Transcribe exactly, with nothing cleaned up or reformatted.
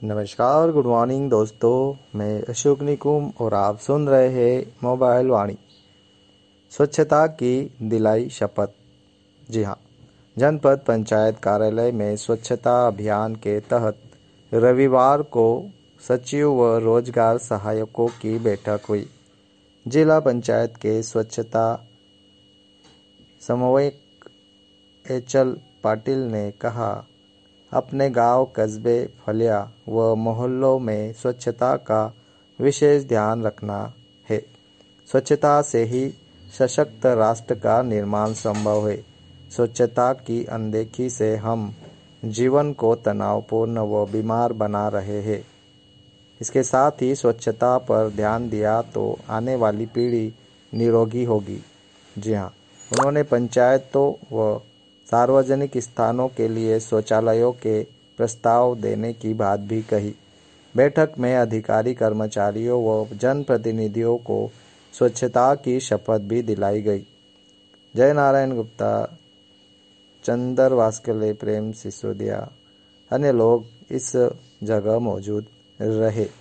नमस्कार, good morning दोस्तों। मैं अशोक निकुम और आप सुन रहे हैं मोबाइल वाणी। स्वच्छता की दिलाई शपथ। जी हाँ, जनपद पंचायत कार्यालय में स्वच्छता अभियान के तहत रविवार को सचिव व रोजगार सहायकों की बैठक हुई। जिला पंचायत के स्वच्छता समन्वयक एचल पाटिल ने कहा, अपने गांव, कस्बे, फलिया व मोहल्लों में स्वच्छता का विशेष ध्यान रखना है। स्वच्छता से ही सशक्त राष्ट्र का निर्माण संभव है। स्वच्छता की अनदेखी से हम जीवन को तनावपूर्ण व बीमार बना रहे हैं। इसके साथ ही स्वच्छता पर ध्यान दिया तो आने वाली पीढ़ी निरोगी होगी। जी हाँ, उन्होंने पंचायतों व सार्वजनिक स्थानों के लिए शौचालयों के प्रस्ताव देने की बात भी कही। बैठक में अधिकारी, कर्मचारियों व जनप्रतिनिधियों को स्वच्छता की शपथ भी दिलाई गई। जय नारायण गुप्ता, चंदर वास्कले, प्रेम सिसोदिया, अन्य लोग इस जगह मौजूद रहे।